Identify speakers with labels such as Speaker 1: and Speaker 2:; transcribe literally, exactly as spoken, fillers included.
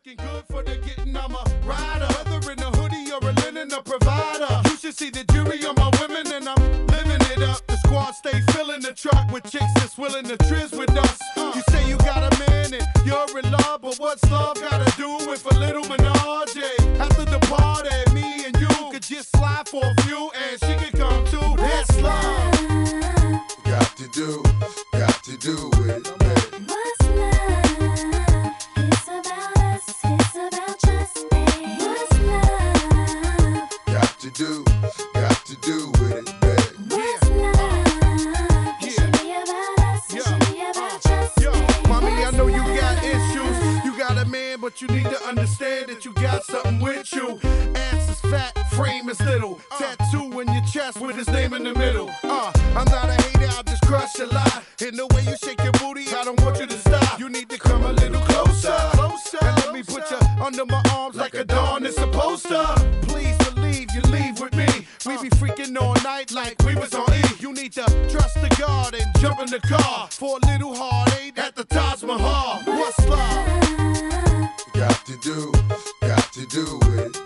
Speaker 1: looking good for the getting. I'm a rider, whether in a hoodie or a linen, a provider. You should see the jury on my women, and I'm living it up. The squad stay filling the truck with chicks that's willing to trizz with us. You say you got a man and you're in love, but what's love gotta do with a little menage? After the party, me and you could just slide for a few, and she could come too. That's love.
Speaker 2: Got to do, got to do it.
Speaker 3: What's love? It's about us, it's about just me. What's love?
Speaker 2: Got to do, got to do with it, babe.
Speaker 3: What's love? It should be about us, it should be about just
Speaker 1: Yo,
Speaker 3: me.
Speaker 1: mommy, I know you got issues. You got a man, but you need to understand that you got something with you. Ass is fat, frame is little. Tattoo in your chest with his name in the middle. Uh, I'm not a hater, I'll just crush a lie. In the way you shake your booty, I don't want you to stop. You need to come a little closer, closer, and let me put you under my arms like a dawn is supposed to. Please believe you leave with me. We be freaking all night like we was on E. You need to trust the God and jump in the car for a little heartache at the Taj Mahal. What's love?
Speaker 2: Got to do, got to do it.